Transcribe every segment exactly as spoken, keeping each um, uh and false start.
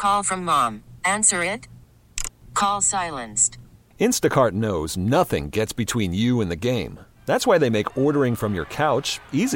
Call from mom. Answer it. Call silenced. Instacart knows nothing gets between you and the game. That's why they make ordering from your couch easy.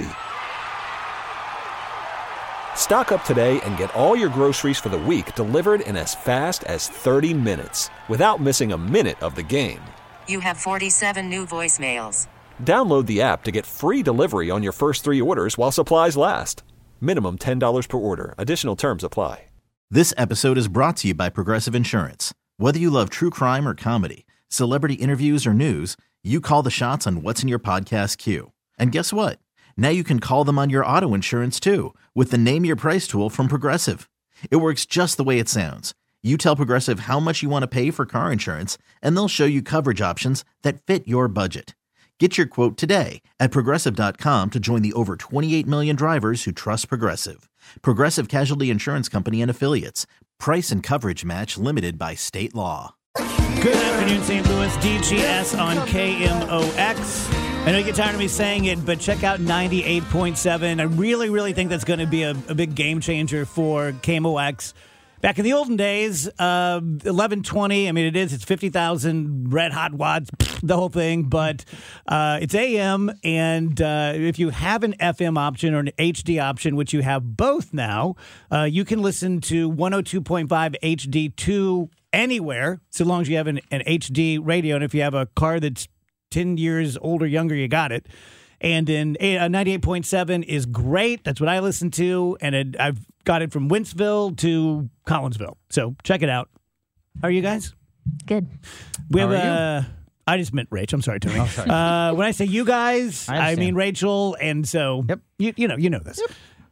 Stock up today and get all your groceries for the week delivered in as fast as thirty minutes without missing a minute of the game. You have forty-seven new voicemails. Download the app to get free delivery on your first three orders while supplies last. Minimum ten dollars per order. Additional terms apply. This episode is brought to you by Progressive Insurance. Whether you love true crime or comedy, celebrity interviews or news, you call the shots on what's in your podcast queue. And guess what? Now you can call them on your auto insurance too with the Name Your Price tool from Progressive. It works just the way it sounds. You tell Progressive how much you want to pay for car insurance, and they'll show you coverage options that fit your budget. Get your quote today at Progressive dot com to join the over twenty-eight million drivers who trust Progressive. Progressive Casualty Insurance Company and Affiliates. Price and coverage match limited by state law. Good afternoon, Saint Louis. D G S on K M O X. I know you get tired of me saying it, but check out ninety-eight point seven. I really, really think that's going to be a, a big game changer for K M O X. Back in the olden days, uh, eleven twenty, I mean, it is, it's fifty thousand red hot watts, the whole thing, but uh, it's A M, and uh, if you have an F M option or an H D option, which you have both now, uh, you can listen to one oh two point five H D two anywhere, so long as you have an, an H D radio, and if you have a car that's ten years old or younger, you got it. And in uh, ninety-eight point seven is great. That's what I listen to, and it, I've got it from Wentzville to Collinsville. So check it out. How are you guys? Good. We have How are uh, I just meant Rach. I'm sorry, Tony. Oh, sorry. Uh, when I say you guys, I I, mean Rachel, and so Yep. you you know you know this. Yep.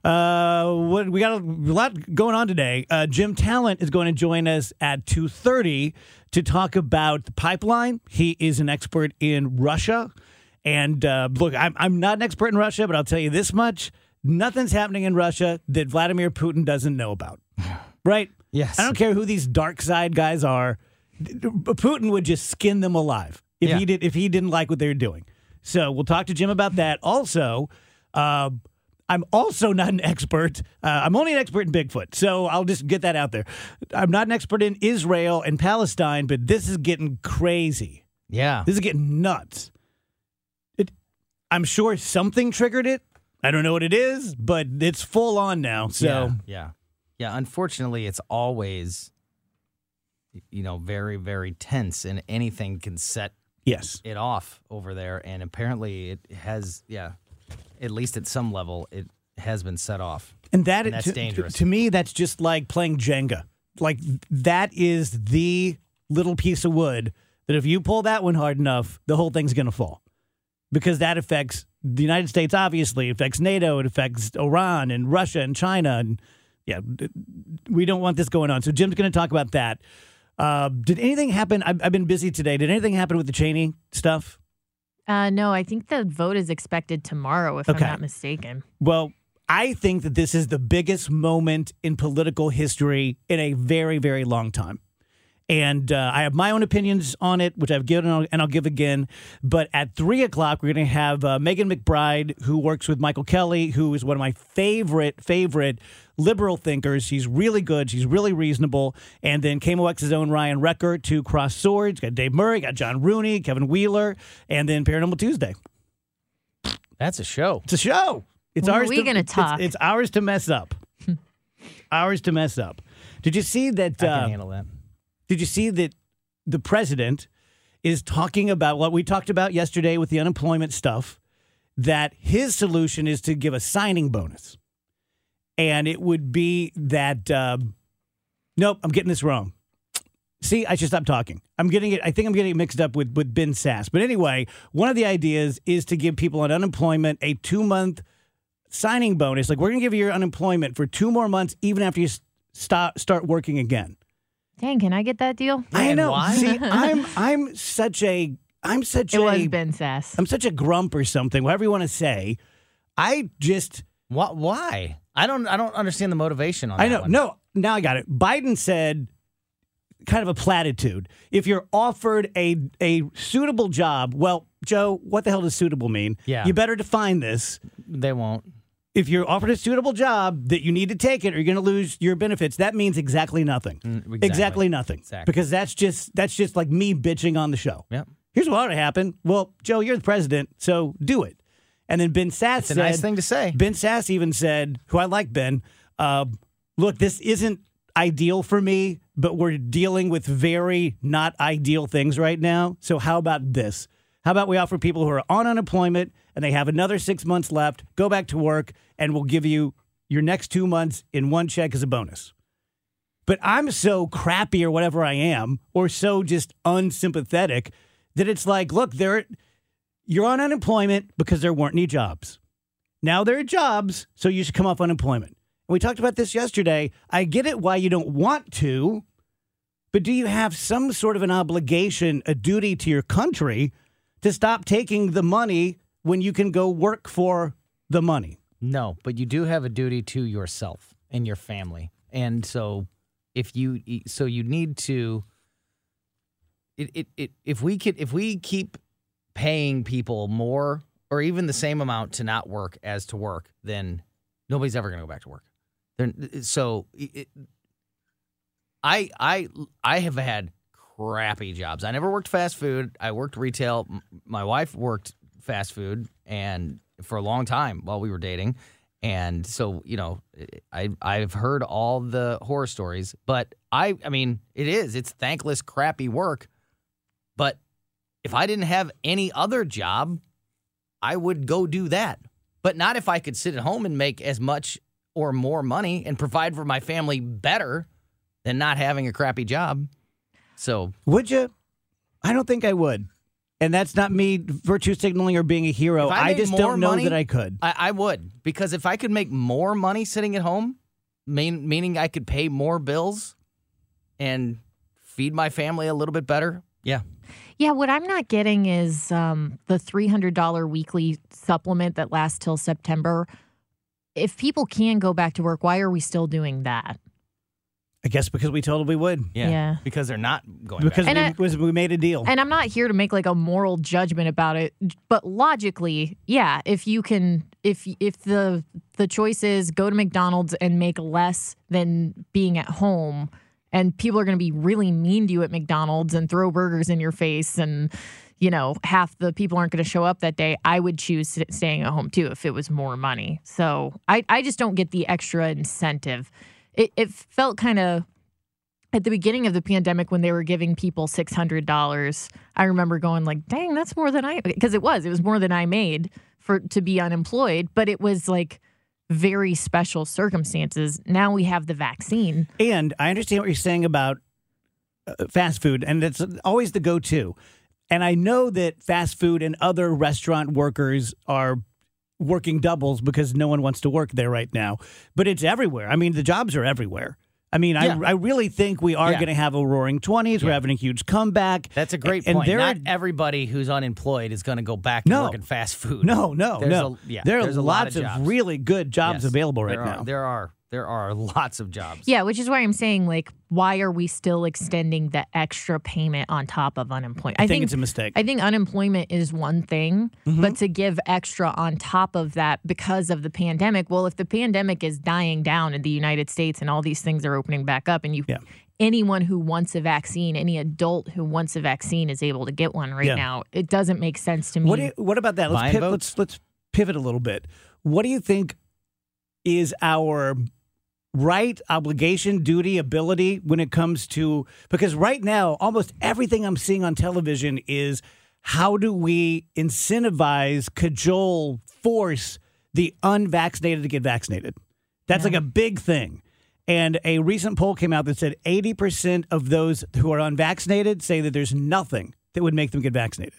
Uh, what we got a lot going on today. Uh, Jim Talent is going to join us at two thirty to talk about the pipeline. He is an expert in Russia. And uh, look, I'm, I'm not an expert in Russia, but I'll tell you this much. Nothing's happening in Russia that Vladimir Putin doesn't know about. Right? Yes. I don't care who these dark side guys are. Putin would just skin them alive if Yeah. he did if he didn't like what they were doing. So we'll talk to Jim about that. Also, uh, I'm also not an expert. Uh, I'm only an expert in Bigfoot, so I'll just get that out there. I'm not an expert in Israel and Palestine, but this is getting crazy. Yeah. This is getting nuts. It, I'm sure something triggered it. I don't know what it is, but it's full on now. So yeah, yeah. Yeah, unfortunately, it's always, you know, very, very tense, and anything can set yes, it off over there. And apparently it has, yeah, at least at some level, it has been set off. and that And that's to, dangerous. To me, that's just like playing Jenga. Like that is the little piece of wood that if you pull that one hard enough, the whole thing's going to fall. Because that affects the United States, obviously. It affects NATO. It affects Iran and Russia and China. And, yeah, we don't want this going on. So Jim's going to talk about that. Uh, did anything happen? I've, I've been busy today. Did anything happen with the Cheney stuff? Uh, no, I think the vote is expected tomorrow, if Okay. I'm not mistaken. Well, I think that this is the biggest moment in political history in a very, very long time. And uh, I have my own opinions on it, which I've given and I'll, and I'll give again. But at three o'clock, we're going to have uh, Megan McBride, who works with Michael Kelly, who is one of my favorite, favorite liberal thinkers. She's really good. She's really reasonable. And then K M O X's own Ryan Recker to cross swords. Got Dave Murray, got John Rooney, Kevin Wheeler, and then Paranormal Tuesday. That's a show. It's a show. It's When are ours we to, gonna it's- talk? It's, ours to mess up. Ours to mess up. Did you see that? I Uh, can handle that. Did you see that the president is talking about what we talked about yesterday with the unemployment stuff, that his solution is to give a signing bonus. And it would be that, um, nope, I'm getting this wrong. See, I should stop talking. I'm getting it. I think I'm getting it mixed up with, with Ben Sass. But anyway, one of the ideas is to give people on unemployment a two-month signing bonus. Like, we're going to give you your unemployment for two more months, even after you stop, start working again. Dang, can I get that deal? I and know. why? See, I'm I'm such a I'm such It a was Ben Sass. I'm such a grump or something, whatever you want to say. I just What? Why? I don't. I don't understand the motivation on I that know. one. No, now I got it. Biden said kind of a platitude. If you're offered a a suitable job, well, Joe, what the hell does suitable mean? Yeah. You better define this. They won't. if you're offered a suitable job that you need to take it or you're going to lose your benefits, that means exactly nothing. Mm, exactly. Exactly nothing. Exactly. Because that's just that's just like me bitching on the show. Yep. Here's what ought to happen. Well, Joe, you're the president, so do it. And then Ben Sass It's a said, nice thing to say. Ben Sass even said, who I like Ben, uh, look, this isn't ideal for me, but we're dealing with very not ideal things right now. So how about this? How about we offer people who are on unemployment and they have another six months left, go back to work, and we'll give you your next two months in one check as a bonus. But I'm so crappy or whatever I am, or so just unsympathetic, that it's like, look, there, you're on unemployment because there weren't any jobs. Now there are jobs, so you should come off unemployment. And we talked about this yesterday. I get it why you don't want to, but do you have some sort of an obligation, a duty to your country to stop taking the money when you can go work for the money? No, but you do have a duty to yourself and your family. And so if you so you need to it, it, it if we could if we keep paying people more or even the same amount to not work as to work, then nobody's ever going to go back to work. They're, so it, I I I have had crappy jobs. I never worked fast food. I worked retail. My wife worked fast food and for a long time while we were dating. And so, you know, I I've heard all the horror stories, but I I mean, it is it's thankless, crappy work. But if I didn't have any other job, I would go do that. But not if I could sit at home and make as much or more money and provide for my family better than not having a crappy job. So would you? I don't think I would. And that's not me virtue signaling or being a hero. I I just don't know money, that I could. I, I would. Because if I could make more money sitting at home, mean, meaning I could pay more bills and feed my family a little bit better, yeah. Yeah, what I'm not getting is um, the three hundred dollars weekly supplement that lasts till September. If people can go back to work, why are we still doing that? I guess because we told them we would. Yeah. Yeah. Because they're not going Because back. we, And I- because we made a deal. And I'm not here to make like a moral judgment about it, but logically, yeah, if you can, if if the the choice is go to McDonald's and make less than being at home, and people are going to be really mean to you at McDonald's and throw burgers in your face, and you know half the people aren't going to show up that day, I would choose staying at home too if it was more money. So I I just don't get the extra incentive. It, it felt kind of, at the beginning of the pandemic when they were giving people six hundred dollars, I remember going like, dang, that's more than I, because it was, it was more than I made for to be unemployed, but it was like very special circumstances. Now we have the vaccine. And I understand what you're saying about uh, fast food, and it's always the go-to. And I know that fast food and other restaurant workers are working doubles because no one wants to work there right now. But it's everywhere. I mean, the jobs are everywhere. I mean, Yeah. I I really think we are Yeah. going to have a roaring twenties. We're Yeah. having a huge comeback. That's a great and point. there Not are- everybody who's unemployed is going to go back to No. working fast food. No, no, There's no. A, yeah, there are there's a lot lots of, of, jobs. really good jobs Yes, available right there now. Are, there are there are lots of jobs. Yeah, which is why I'm saying, like, why are we still extending the extra payment on top of unemployment? I think it's a mistake. I think unemployment is one thing, Mhm. but to give extra on top of that because of the pandemic, well, if the pandemic is dying down in the United States and all these things are opening back up, and you, Yeah. anyone who wants a vaccine, any adult who wants a vaccine is able to get one right Yeah. now, it doesn't make sense to me. What do you, what about that? Let's Buying piv- votes? let's let's pivot a little bit. What do you think is our right, obligation, duty, ability when it comes to, because right now almost everything I'm seeing on television is how do we incentivize, cajole, force the unvaccinated to get vaccinated? That's Yeah. like a big thing. And a recent poll came out that said eighty percent of those who are unvaccinated say that there's nothing that would make them get vaccinated.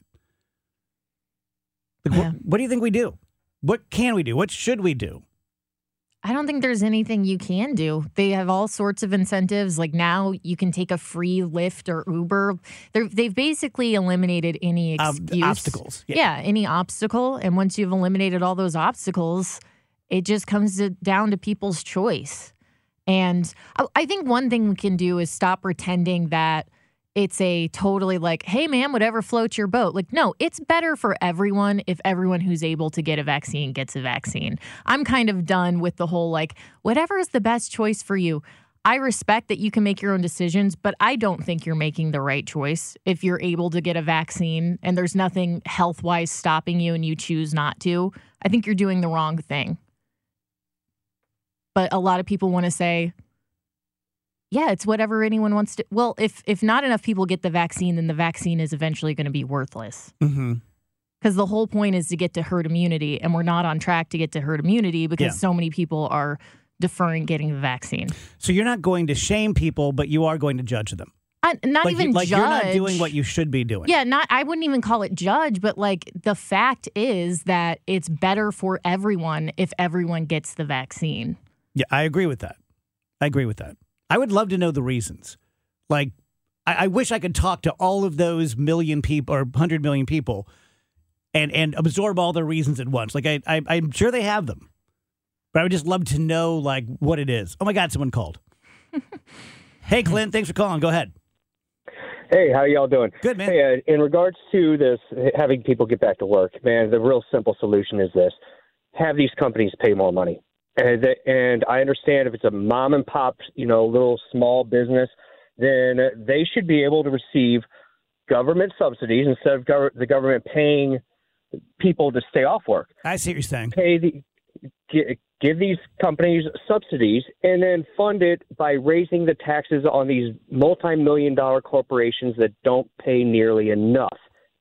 Like, Yeah. what, what do you think we do? What can we do? What should we do? I don't think there's anything you can do. They have all sorts of incentives. Like now you can take a free Lyft or Uber. They're, they've basically eliminated any Ob- excuse. obstacles, yeah. Yeah, any obstacle. And once you've eliminated all those obstacles, it just comes to, down to people's choice. And I, I think one thing we can do is stop pretending that it's a totally like, hey, man, whatever floats your boat. Like, no, it's better for everyone if everyone who's able to get a vaccine gets a vaccine. I'm kind of done with the whole like, whatever is the best choice for you. I respect that you can make your own decisions, but I don't think you're making the right choice if you're able to get a vaccine and there's nothing health-wise stopping you and you choose not to. I think you're doing the wrong thing. But a lot of people want to say, yeah, it's whatever anyone wants to. Well, if if not enough people get the vaccine, then the vaccine is eventually going to be worthless. Mm-hmm. Because the whole point is to get to herd immunity, and we're not on track to get to herd immunity because Yeah. so many people are deferring getting the vaccine. So you're not going to shame people, but you are going to judge them. I, not like even you, like judge. you're not doing what you should be doing. Yeah, not. I wouldn't even call it judge, but like the fact is that it's better for everyone if everyone gets the vaccine. Yeah, I agree with that. I agree with that. I would love to know the reasons. Like, I, I wish I could talk to all of those million people or hundred million people and and absorb all their reasons at once. Like, I, I I'm sure they have them, but I would just love to know like what it is. Oh my God, someone called. Hey, Clint, thanks for calling. Go ahead. Hey, how y'all doing? Good, man. Hey, uh, in regards to this, having people get back to work, man, the real simple solution is this: have these companies pay more money. And th- and I understand if it's a mom and pop, you know, little small business, then they should be able to receive government subsidies instead of gov- the government paying people to stay off work. I see what you're saying. Pay the g- give these companies subsidies and then fund it by raising the taxes on these multi-million dollar corporations that don't pay nearly enough.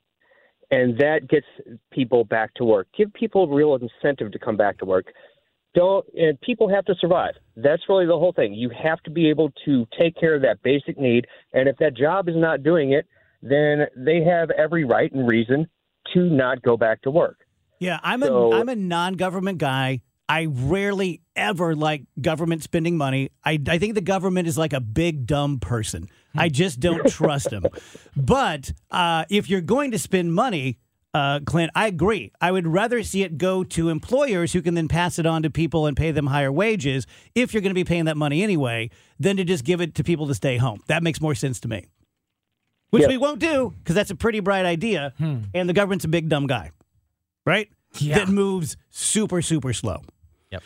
And that gets people back to work. Give people real incentive to come back to work. Don't and people have to survive. That's really the whole thing. You have to be able to take care of that basic need. And if that job is not doing it, then they have every right and reason to not go back to work. Yeah, I'm So- a I'm a non-government guy. I rarely ever like government spending money. I I think the government is like a big dumb person. I just don't trust them. But uh, if you're going to spend money, uh, Clint, I agree. I would rather see it go to employers who can then pass it on to people and pay them higher wages if you're going to be paying that money anyway, than to just give it to people to stay home. That makes more sense to me. Which Yeah. we won't do because that's a pretty bright idea, and the government's a big dumb guy, right? Yeah. That moves super, super slow. Yep.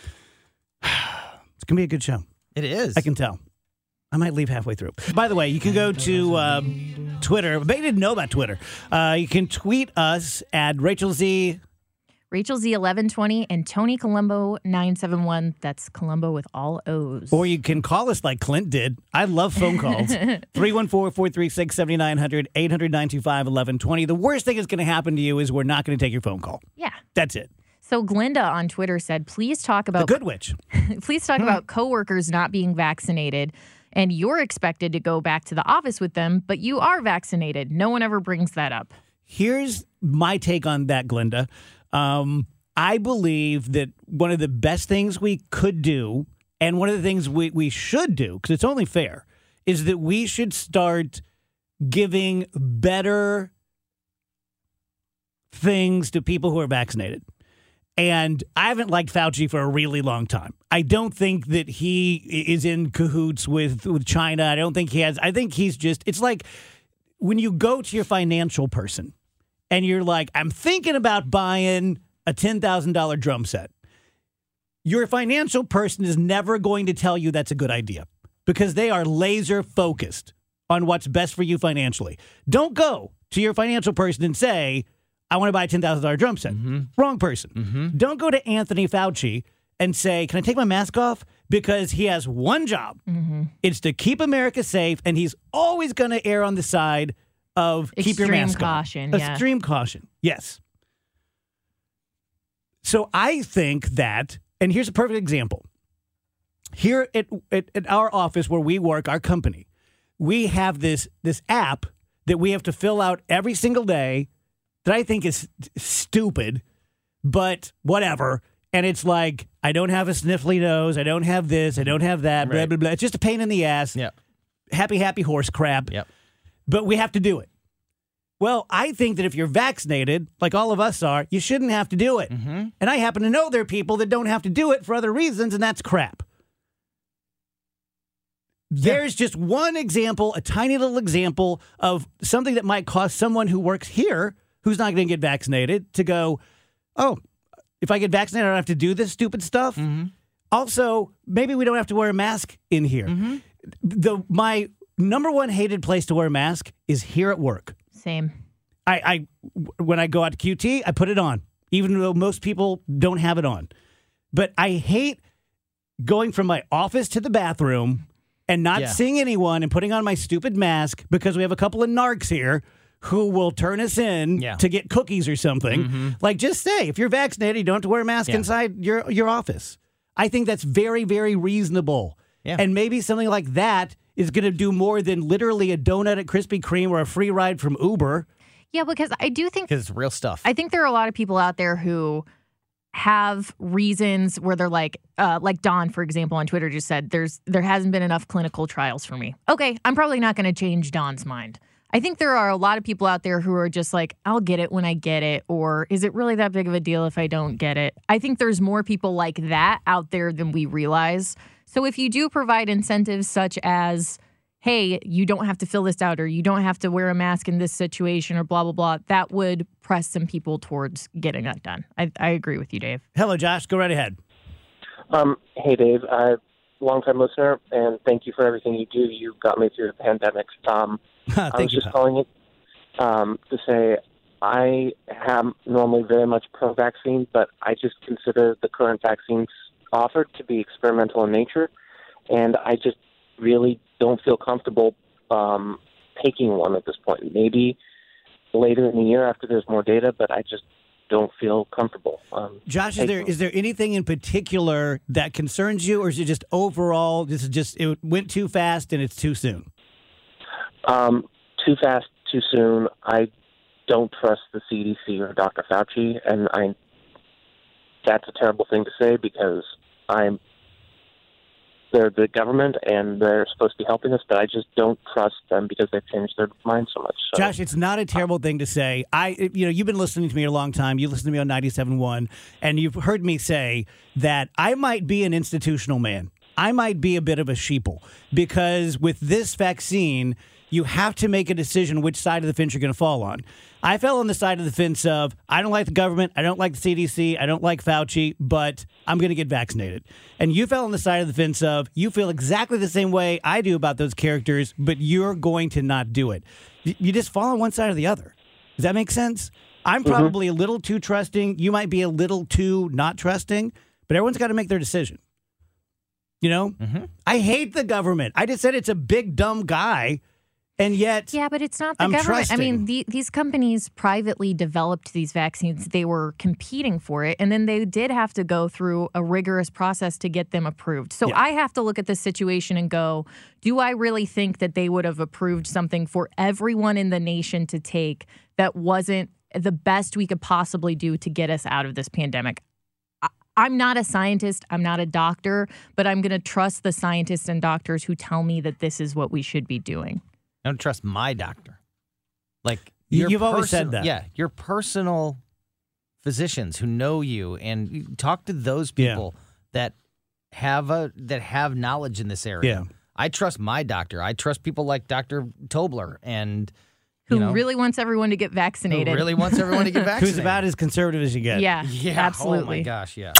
It's going to be a good show. It is. I can tell. I might leave halfway through. By the way, you can go to um, Twitter. Maybe you didn't know about Twitter. Uh, you can tweet us at Rachel Z. Rachel Z eleven twenty and Tony Colombo nine seven one. That's Colombo with all O's. Or you can call us like Clint did. I love phone calls. three one four, four three six, seven nine zero zero, eight hundred, nine two five, eleven twenty. The worst thing that's going to happen to you is we're not going to take your phone call. Yeah. That's it. So Glinda on Twitter said, please talk The about good witch. please talk about coworkers not being vaccinated, and you're expected to go back to the office with them, but you are vaccinated. No one ever brings that up. Here's my take on that, Glinda. Um, I believe that one of the best things we could do, and one of the things we, we should do, because it's only fair, is that we should start giving better things to people who are vaccinated. And I haven't liked Fauci for a really long time. I don't think that he is in cahoots with, with China. I don't think he has. I think he's just, it's like when you go to your financial person and you're like, I'm thinking about buying a ten thousand dollars drum set. Your financial person is never going to tell you that's a good idea because they are laser focused on what's best for you financially. Don't go to your financial person and say, I want to buy a ten thousand dollars drum set. Mm-hmm. Wrong person. Mm-hmm. Don't go to Anthony Fauci and say, can I take my mask off? Because he has one job. Mm-hmm. It's to keep America safe, and he's always going to err on the side of keep your Extreme mask caution, on. yeah. Extreme caution, yes. So I think that, and here's a perfect example. Here at, at, at our office where we work, our company, we have this this app that we have to fill out every single day that I think is stupid, but whatever. And it's like, I don't have a sniffly nose. I don't have this. I don't have that. Blah, Right. blah, blah. It's just a pain in the ass. Yep. Happy, happy horse crap. Yep. But we have to do it. Well, I think that if you're vaccinated, like all of us are, you shouldn't have to do it. Mm-hmm. And I happen to know there are people that don't have to do it for other reasons, and that's crap. There's just one example, a tiny little example of something that might cause someone who works here who's not going to get vaccinated to go, oh, if I get vaccinated, I don't have to do this stupid stuff. Mm-hmm. Also, maybe we don't have to wear a mask in here. Mm-hmm. The my number one hated place to wear a mask is here at work. Same. I, I when I go out to Q T, I put it on, even though most people don't have it on. But I hate going from my office to the bathroom and not Yeah. seeing anyone and putting on my stupid mask because we have a couple of narcs here who will turn us in Yeah. to get cookies or something. Mm-hmm. Like, just say, if you're vaccinated, you don't have to wear a mask Yeah. inside your, your office. I think that's very, very reasonable. Yeah. And maybe something like that is going to do more than literally a donut at Krispy Kreme or a free ride from Uber. Yeah, because I do think Because it's real stuff. I think there are a lot of people out there who have reasons where they're like, uh, like Don, for example, on Twitter just said, "There's there hasn't been enough clinical trials for me." Okay, I'm probably not going to change Don's mind. I think there are a lot of people out there who are just like, "I'll get it when I get it," or "Is it really that big of a deal if I don't get it?" I think there's more people like that out there than we realize. So if you do provide incentives such as, hey, you don't have to fill this out, or you don't have to wear a mask in this situation, or blah, blah, blah, that would press some people towards getting that done. I, I agree with you, Dave. Hello, Josh. Go right ahead. Um, hey, Dave. Uh, long-time listener, and thank you for everything you do. You got me through the pandemic. Um, I Thank was you, just pal. calling it um, to say I am normally very much pro-vaccine, but I just consider the current vaccines offered to be experimental in nature, and I just really don't feel comfortable um, taking one at this point. Maybe later in the year after there's more data, but I just don't feel comfortable. Um, Josh, is there taking- is there anything in particular that concerns you, or is it just overall, this is just, it went too fast and it's too soon? Um, too fast, too soon. I don't trust the C D C or Doctor Fauci, and I. That's a terrible thing to say because I'm. They're the government and they're supposed to be helping us, but I just don't trust them because they've changed their mind so much. So. Josh, it's not a terrible thing to say. I, you know, you've been listening to me a long time. You listen to me on ninety-seven point one, and you've heard me say that I might be an institutional man. I might be a bit of a sheeple because with this vaccine, you have to make a decision which side of the fence you're going to fall on. I fell on the side of the fence of, I don't like the government, I don't like the C D C, I don't like Fauci, but I'm going to get vaccinated. And you fell on the side of the fence of, you feel exactly the same way I do about those characters, but you're going to not do it. Y- You just fall on one side or the other. Does that make sense? I'm probably a little too trusting. You might be a little too not trusting, but everyone's got to make their decision. You know? Mm-hmm. I hate the government. I just said it's a big, dumb guy. And yet, Yeah, but it's not the I'm government. I mean, trusting. the, these companies privately developed these vaccines. They were competing for it, and then they did have to go through a rigorous process to get them approved. So Yeah. I have to look at this situation and go, do I really think that they would have approved something for everyone in the nation to take that wasn't the best we could possibly do to get us out of this pandemic? I- I'm not a scientist. I'm not a doctor, but I'm going to trust the scientists and doctors who tell me that this is what we should be doing. I don't trust my doctor. Like You- your you've always person- said that. Yeah, your personal physicians who know you, and you talk to those Yeah. people that have a that have knowledge in this area. Yeah. I trust my doctor. I trust people like Doctor Tobler, and Who you know, really wants everyone to get who vaccinated. really wants everyone to get vaccinated. who's about as conservative as you get. Yeah, yeah, absolutely. Oh my gosh, yeah.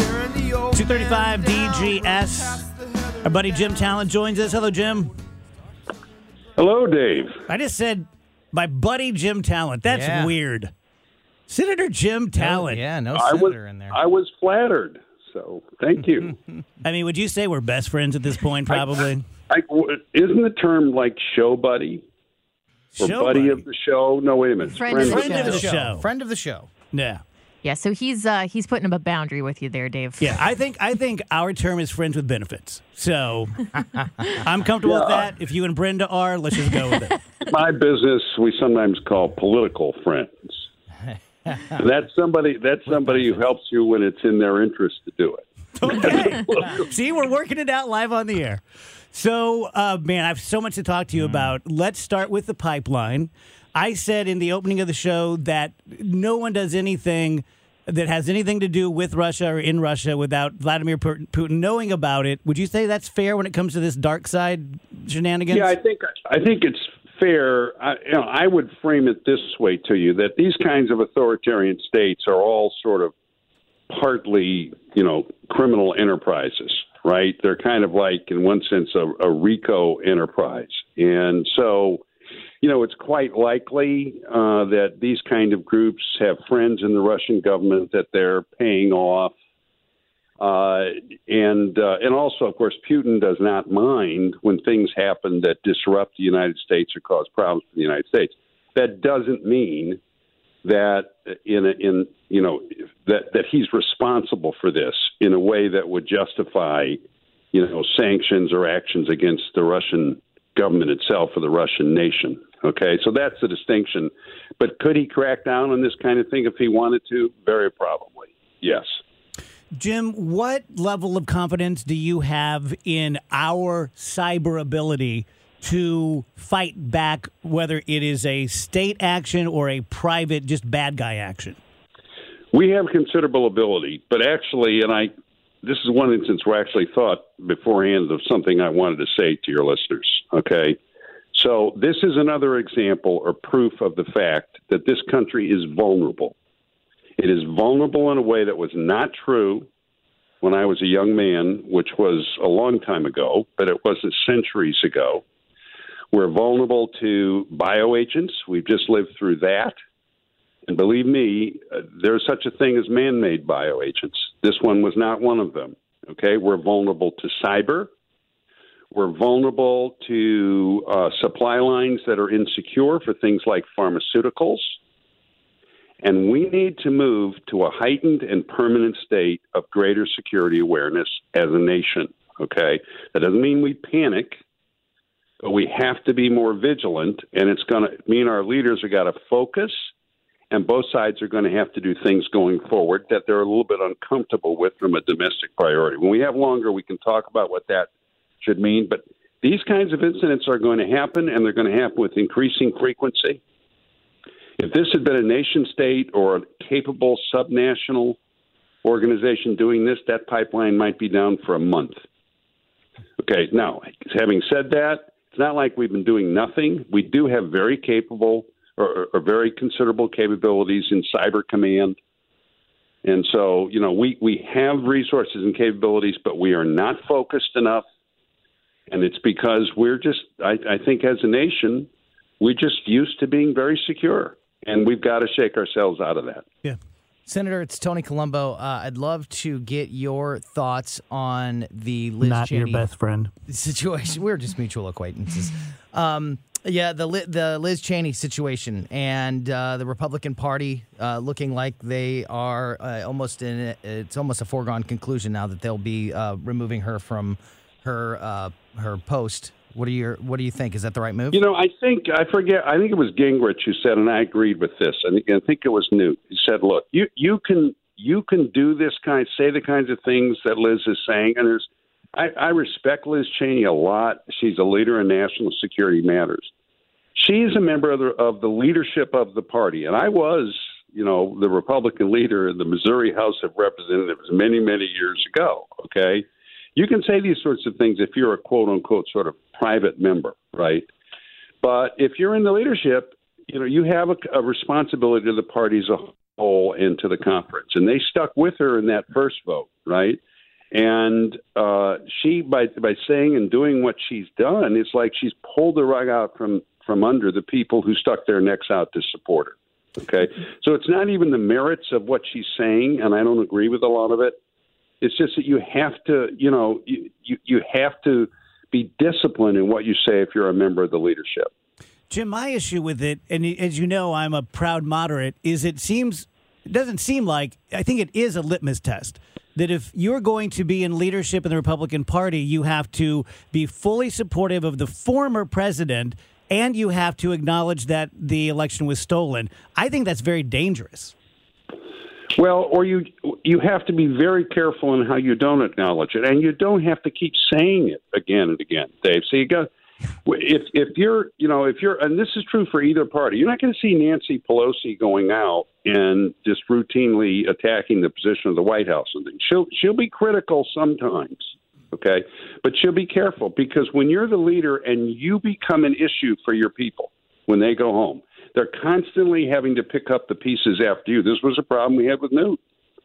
two thirty-five D G S. Our buddy Jim Talent joins us. Hello, Jim. Hello, Dave. I just said my buddy Jim Talent. That's Yeah. weird. Senator Jim Talent. No, yeah, no I was senator in there. I was flattered, so thank you. I mean, would you say we're best friends at this point, probably? I, isn't the term like show buddy or Show buddy, buddy. of the show? No, wait a minute. Friend of the Friend of the show. show. Friend of the show. Yeah. Yeah, so he's uh, he's putting up a boundary with you there, Dave. Yeah, I think I think our term is friends with benefits. So I'm comfortable with that. If you and Brenda are, let's just go with it. My business we sometimes call political friends. That's somebody. That's somebody who helps you when it's in their interest to do it. Okay. See, we're working it out live on the air. So, uh, man, I have so much to talk to you about. Let's start with the pipeline. I said in the opening of the show that no one does anything that has anything to do with Russia or in Russia without Vladimir Putin knowing about it. Would you say that's fair when it comes to this dark side shenanigans? Yeah, I think I think it's fair. I, you know, I would frame it this way to you, that these kinds of authoritarian states are all sort of partly, you know, criminal enterprises, right? They're kind of like, in one sense, a, a RICO enterprise. And so, you know, it's quite likely uh, that these kind of groups have friends in the Russian government that they're paying off. Uh, and uh, and also, of course, Putin does not mind when things happen that disrupt the United States or cause problems for the United States. That doesn't mean that in a, in you know that that he's responsible for this in a way that would justify, you know, sanctions or actions against the Russian government itself or the Russian nation. Okay, so that's the distinction. But could he crack down on this kind of thing if he wanted to? Very probably, yes. Jim, what level of confidence do you have in our cyber ability to fight back, whether it is a state action or a private, just bad guy action? We have considerable ability, but actually, and I, this is one instance where I actually thought beforehand of something I wanted to say to your listeners, okay? So this is another example or proof of the fact that this country is vulnerable. It is vulnerable in a way that was not true when I was a young man, which was a long time ago, but it wasn't centuries ago. We're vulnerable to bioagents. We've just lived through that. And believe me, uh, there's such a thing as man-made bioagents. This one was not one of them. Okay, we're vulnerable to cyber. We're vulnerable to uh, supply lines that are insecure for things like pharmaceuticals. And we need to move to a heightened and permanent state of greater security awareness as a nation, okay? That doesn't mean we panic, but we have to be more vigilant, and it's going to mean our leaders have got to focus, and both sides are going to have to do things going forward that they're a little bit uncomfortable with from a domestic priority. When we have longer, we can talk about what that should mean, but these kinds of incidents are going to happen, and they're going to happen with increasing frequency. If this had been a nation state or a capable subnational organization doing this, that pipeline might be down for a month. Okay, now, having said that, it's not like we've been doing nothing. We do have very capable or, or very considerable capabilities in cyber command. And so, you know, we, we have resources and capabilities, but we are not focused enough. And it's because we're just, I, I think as a nation, we're just used to being very secure. And we've got to shake ourselves out of that. Yeah. Senator, it's Tony Colombo. Uh, I'd love to get your thoughts on the Liz Not Cheney your best friend situation. We're just mutual acquaintances. Um, yeah, the the Liz Cheney situation and uh, the Republican Party uh, looking like they are uh, almost in. A, it's almost a foregone conclusion now that they'll be uh, removing her from her uh, her post. What do you What do you think? Is that the right move? You know, I think I forget. I think it was Gingrich who said, and I agreed with this. I think, I think it was Newt. He said, "Look, you you can you can do this kind, say the kinds of things that Liz is saying, and there's." I, I respect Liz Cheney a lot. She's a leader in national security matters. She's a member of the, of the leadership of the party, and I was, you know, the Republican leader in the Missouri House of Representatives many, many years ago. Okay. You can say these sorts of things if you're a quote-unquote sort of private member, right? But if you're in the leadership, you know, you have a, a responsibility to the party as a whole and to the conference. And they stuck with her in that first vote, right? And uh, she, by by saying and doing what she's done, it's like she's pulled the rug out from, from under the people who stuck their necks out to support her, okay? So it's not even the merits of what she's saying, and I don't agree with a lot of it. It's just that you have to, you know, you, you, you have to be disciplined in what you say if you're a member of the leadership. Jim, my issue with it, and as you know, I'm a proud moderate, is it seems, it doesn't seem like, I think it is a litmus test, that if you're going to be in leadership in the Republican Party, you have to be fully supportive of the former president, and you have to acknowledge that the election was stolen. I think that's very dangerous. Well, or you you have to be very careful in how you don't acknowledge it, and you don't have to keep saying it again and again, Dave. So you got If if you're, you know, if you're, and this is true for either party, you're not going to see Nancy Pelosi going out and just routinely attacking the position of the White House and things. She'll she'll be critical sometimes, okay, but she'll be careful because when you're the leader and you become an issue for your people when they go home, they're constantly having to pick up the pieces after you. This was a problem we had with Newt.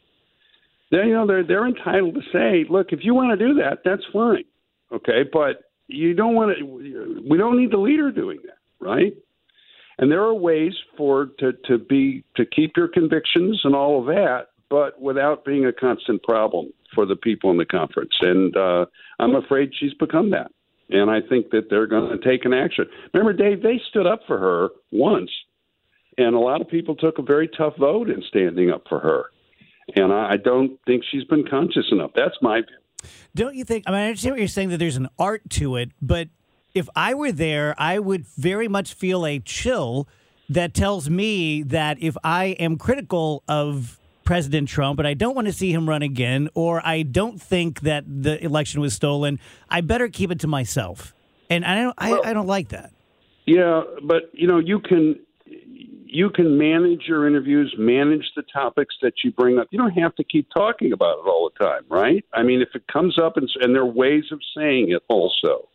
They, you know, they're they're entitled to say, look, if you want to do that, that's fine, okay, but you don't want to. We don't need the leader doing that, right? And there are ways for to to be to keep your convictions and all of that, but without being a constant problem for the people in the conference. And uh, I'm afraid she's become that. And I think that they're going to take an action. Remember, Dave, they stood up for her once, and a lot of people took a very tough vote in standing up for her. And I, I don't think she's been conscious enough. That's my view. Don't you think? I mean, I understand what you're saying, that there's an art to it, but if I were there, I would very much feel a chill that tells me that if I am critical of President Trump and I don't want to see him run again, or I don't think that the election was stolen, I better keep it to myself. And I don't, I, well, I don't like that. Yeah, but you know, you can. You can manage your interviews, manage the topics that you bring up. You don't have to keep talking about it all the time, right? I mean, if it comes up, and, and there are ways of saying it also.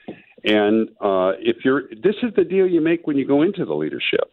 And uh, if you're, this is the deal you make when you go into the leadership.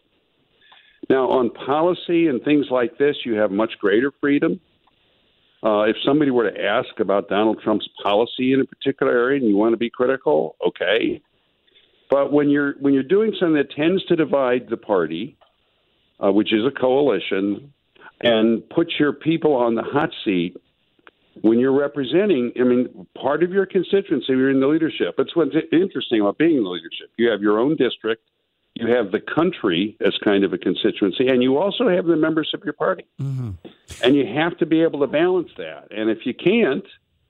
Now, on policy and things like this, you have much greater freedom. Uh, if somebody were to ask about Donald Trump's policy in a particular area and you want to be critical, okay. But when you're when you're doing something that tends to divide the party, Uh, which is a coalition, and put your people on the hot seat when you're representing, I mean, part of your constituency, you're in the leadership. That's what's interesting about being in the leadership. You have your own district, you have the country as kind of a constituency, and you also have the members of your party. Mm-hmm. And you have to be able to balance that. And if you can't,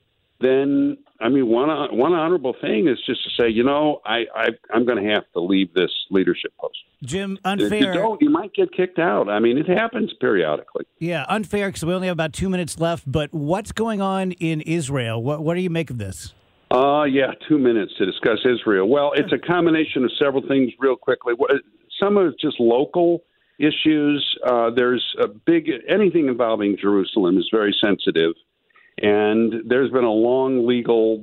then, I mean, one one honorable thing is just to say, you know, I, I, I'm going to have to leave this leadership post. Jim, unfair. If you don't, you might get kicked out. I mean, it happens periodically. Yeah, unfair because we only have about two minutes left. But what's going on in Israel? What What do you make of this? Uh, yeah, two minutes to discuss Israel. Well, it's a combination of several things real quickly. Some of it's just local issues. Uh, there's a big, anything involving Jerusalem is very sensitive. And there's been a long legal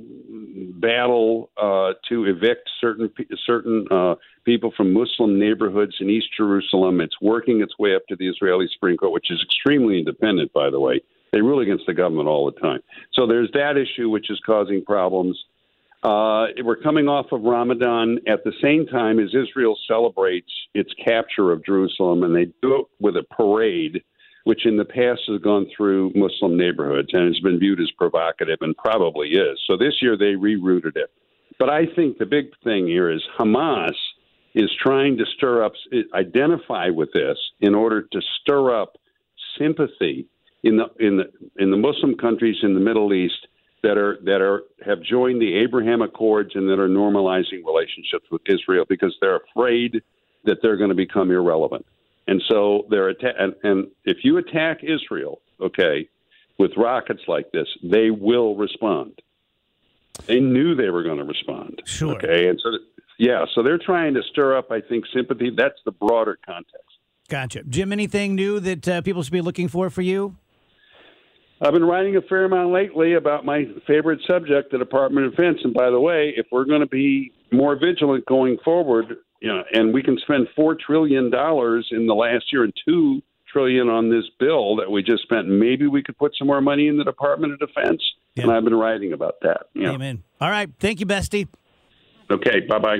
battle uh, to evict certain certain uh, people from Muslim neighborhoods in East Jerusalem. It's working its way up to the Israeli Supreme Court, which is extremely independent, by the way. They rule against the government all the time. So there's that issue, which is causing problems. Uh, we're coming off of Ramadan at the same time as Israel celebrates its capture of Jerusalem, and they do it with a parade, which in the past has gone through Muslim neighborhoods and has been viewed as provocative and probably is. So this year they rerouted it. But I think the big thing here is Hamas is trying to stir up, identify with this in order to stir up sympathy in the in the in the Muslim countries in the Middle East that are that are have joined the Abraham Accords and that are normalizing relationships with Israel because they're afraid that they're going to become irrelevant. And so they're atta- and, and if you attack Israel, okay, with rockets like this, they will respond. They knew they were going to respond. Sure. Okay, and so yeah, so they're trying to stir up, I think, sympathy. That's the broader context. Gotcha, Jim. Anything new that uh, people should be looking for for you? I've been writing a fair amount lately about my favorite subject, the Department of Defense. And by the way, if we're going to be more vigilant going forward, you know, and we can spend four trillion dollars in the last year and two trillion dollars on this bill that we just spent, maybe we could put some more money in the Department of Defense. Yeah. And I've been writing about that. Yeah. Amen. All right. Thank you, Bestie. Okay. Bye-bye.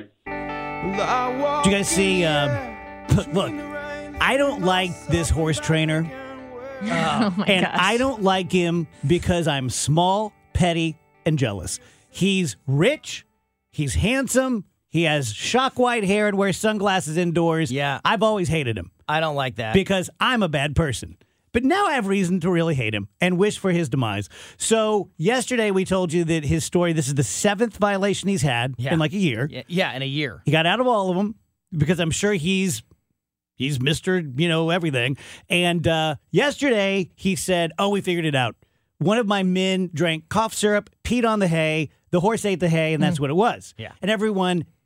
Did you guys see, uh, look, I don't like this horse trainer. Uh, oh my and gosh. I don't like him because I'm small, petty, and jealous. He's rich. He's handsome. He has shock white hair and wears sunglasses indoors. Yeah. I've always hated him. I don't like that. Because I'm a bad person. But now I have reason to really hate him and wish for his demise. So yesterday we told you that his story, this is the seventh violation he's had yeah. in like a year. Yeah, yeah, in a year. He got out of all of them because I'm sure he's he's Mister, you know, everything. And uh, yesterday he said, oh, we figured it out. One of my men drank cough syrup, peed on the hay, the horse ate the hay, and that's mm. what it was. Yeah. And everyone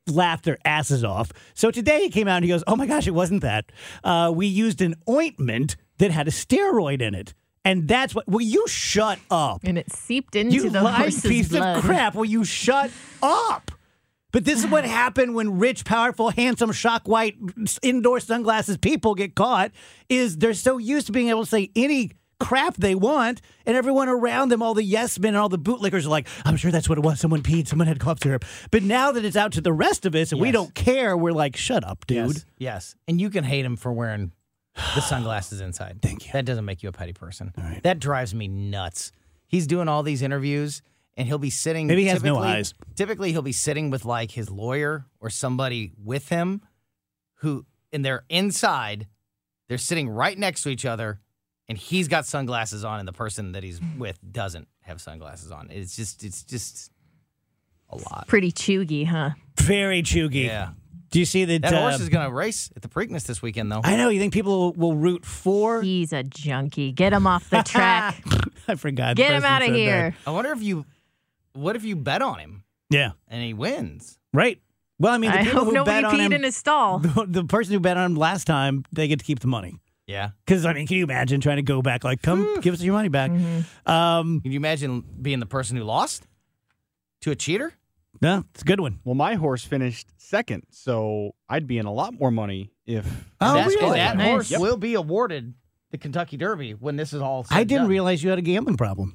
laughed their asses off. So today he came out and he goes, oh my gosh, it wasn't that. Uh, we used an ointment that had a steroid in it. And that's what, will you shut up? And it seeped into you the lying horse's piece blood. of crap. Will you shut up? But this is what happened when rich, powerful, handsome, shock white, indoor sunglasses people get caught, is they're so used to being able to say any crap they want, and everyone around them, all the yes men and all the bootlickers are like, I'm sure that's what it was. Someone peed, someone had cough syrup. But now that it's out to the rest of us and Yes. we don't care, we're like, shut up, dude. Yes, yes. And you can hate him for wearing the sunglasses inside. Thank you. That doesn't make you a petty person. All right. That drives me nuts. He's doing all these interviews, and he'll be sitting. Maybe he has no typically- eyes. Typically, he'll be sitting with like his lawyer or somebody with him, who, and they're inside. They're sitting right next to each other, and he's got sunglasses on, and the person that he's with doesn't have sunglasses on. It's just, it's just a lot. Pretty chuggy, huh? Very chuggy. Yeah. Do you see that? That uh, horse is going to race at the Preakness this weekend, though. I know. You think people will, will root for? He's a junkie. Get him off the track. I forgot. Get the him person out of said here. I wonder if you, what if you bet on him that. Yeah. and he wins? Right. Well, I mean, the I people hope who nobody bet on peed him, in his stall. the, the person who bet on him last time, they get to keep the money. Yeah. Because, I mean, can you imagine trying to go back, like, come give us your money back? Mm-hmm. Um, Can you imagine being the person who lost to a cheater? no, it's a good one. Well, my horse finished second, so I'd be in a lot more money if. Oh, that, really? That Nice. horse Yep. will be awarded the Kentucky Derby when this is all said I and didn't done. realize you had a gambling problem.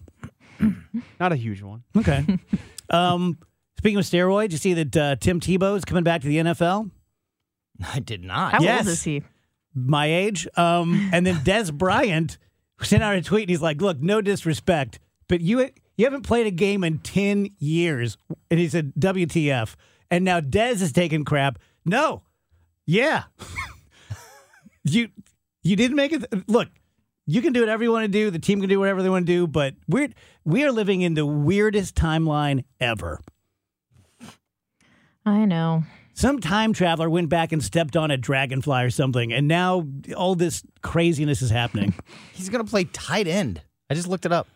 Not a huge one. Okay. um, speaking of steroids, you see that uh, Tim Tebow is coming back to the N F L? I did not. How Yes. old is he? My age. Um, and then Des Bryant sent out a tweet, and he's like, look, no disrespect, but you you haven't played a game in ten years. And he said, W T F. And now Des is taking crap. No. Yeah. you you didn't make it. Look, you can do whatever you want to do. The team can do whatever they want to do, but we're we are living in the weirdest timeline ever. I know. Some time traveler went back and stepped on a dragonfly or something, and now all this craziness is happening. He's going to play tight end. I just looked it up.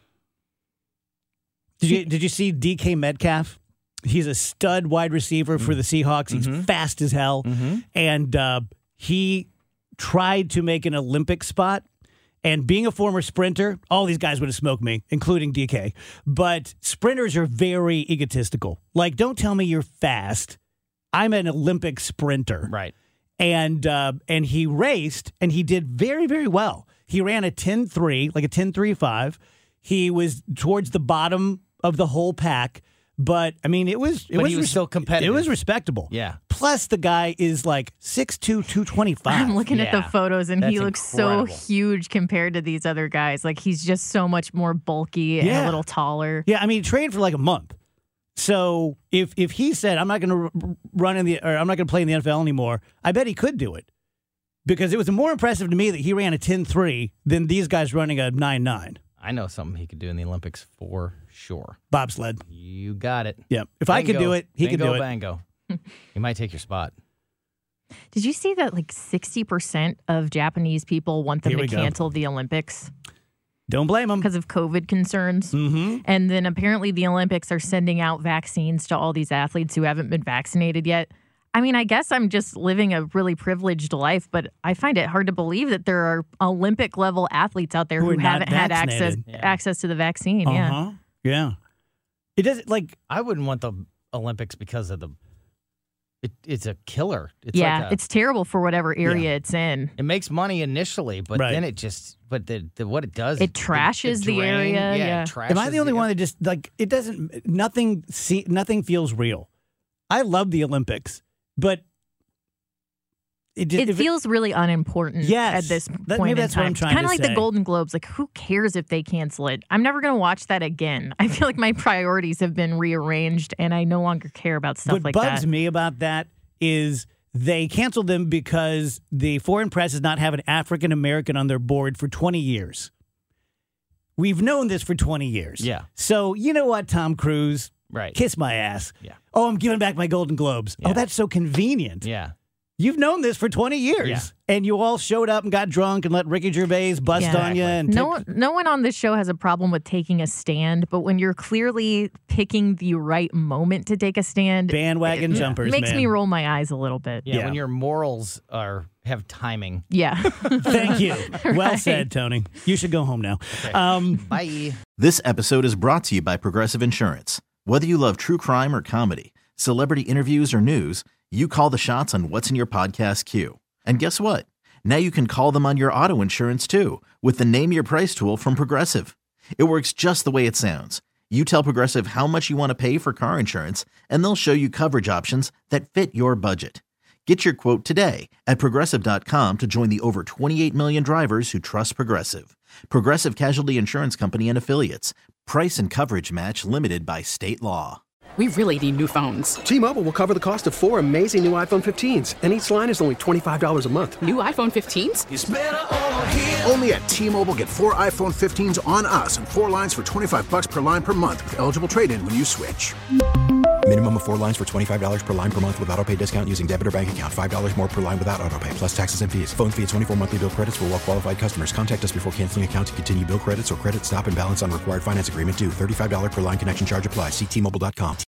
Did you did you see D K Metcalf? He's a stud wide receiver for the Seahawks. He's Mhm. fast as hell, Mhm. and uh, he tried to make an Olympic spot. And being a former sprinter, all these guys would have smoked me, including D K. But sprinters are very egotistical. Like, don't tell me you're fast. I'm an Olympic sprinter. Right. And uh, and he raced, and he did very, very well. He ran a ten three, like a ten three five. He was towards the bottom of the whole pack. But, I mean, it was... It But was he was res- still competitive. It was respectable. Yeah. Plus, the guy is like six two, two twenty-five. I'm looking at Yeah. the photos and he That's looks incredible. so huge compared to these other guys. Like he's just so much more bulky and Yeah. a little taller. Yeah, I mean, he trained for like a month. So if if he said, I'm not going to run in the, or I'm not going to play in the N F L anymore, I bet he could do it. Because it was more impressive to me that he ran a ten three than these guys running a nine nine. I know something he could do in the Olympics for sure. Bobsled. You got it. Yeah. If I could Bingo. do it, he could Bingo, do it. Bango. He might take your spot. Did you see that like sixty percent of Japanese people want them Here to we go. cancel the Olympics Don't blame him. because of COVID concerns? Mm-hmm. And then apparently the Olympics are sending out vaccines to all these athletes who haven't been vaccinated yet. I mean, I guess I'm just living a really privileged life, but I find it hard to believe that there are Olympic level athletes out there Who who, are not haven't had access vaccinated. Yeah. access to the vaccine. Yeah. Uh-huh. Yeah. It doesn't, like, I wouldn't want the Olympics because of the. It, it's a killer. It's yeah, like a, it's terrible for whatever area it's in. it makes money initially, but Right. then it just. But the, the what it does, It trashes the drain- area, Yeah, yeah. it trashes am I the only one that just, like, it doesn't, nothing, see, nothing feels real. I love the Olympics, but it just, It if feels really unimportant Yes. at this That- point maybe in that's what time. I'm trying Kind to of like say. the Golden Globes. Like, who cares if they cancel it? I'm never going to watch that again. I feel like my priorities have been rearranged, and I no longer care about stuff what like bugs that. me about that is they canceled them because the foreign press has not have an African American on their board for twenty years. We've known this for twenty years. Yeah. So you know what, Tom Cruise? Right. Kiss my ass. Yeah. Oh, I'm giving back my Golden Globes. Yeah. Oh, that's so convenient. Yeah. You've known this for twenty years, Yeah. and you all showed up and got drunk and let Ricky Gervais bust Yeah. on you. And No, take- one, no one on this show has a problem with taking a stand, but when you're clearly picking the right moment to take a stand, bandwagon it jumpers, makes man. me roll my eyes a little bit. Yeah, Yeah. when your morals are have timing. Yeah. Thank you. Well Right. said, Tony. You should go home now. Um, Bye. This episode is brought to you by Progressive Insurance. Whether you love true crime or comedy, celebrity interviews or news, you call the shots on what's in your podcast queue. And guess what? Now you can call them on your auto insurance too with the Name Your Price tool from Progressive. It works just the way it sounds. You tell Progressive how much you want to pay for car insurance, and they'll show you coverage options that fit your budget. Get your quote today at Progressive dot com to join the over twenty-eight million drivers who trust Progressive. Progressive Casualty Insurance Company and Affiliates. Price and coverage match limited by state law. We really need new phones. T-Mobile will cover the cost of four amazing new iPhone fifteens, and each line is only twenty-five dollars a month. New iPhone fifteens? It's better over here. Only at T-Mobile, get four iPhone fifteens on us and four lines for twenty-five bucks per line per month with eligible trade-in when you switch. Minimum of four lines for twenty-five dollars per line per month with autopay discount using debit or bank account. five dollars more per line without autopay, plus taxes and fees. Phone fee at twenty-four monthly bill credits for well-qualified customers. Contact us before canceling account to continue bill credits or credit stop and balance on required finance agreement due. thirty-five dollars per line connection charge applies. See T Mobile dot com.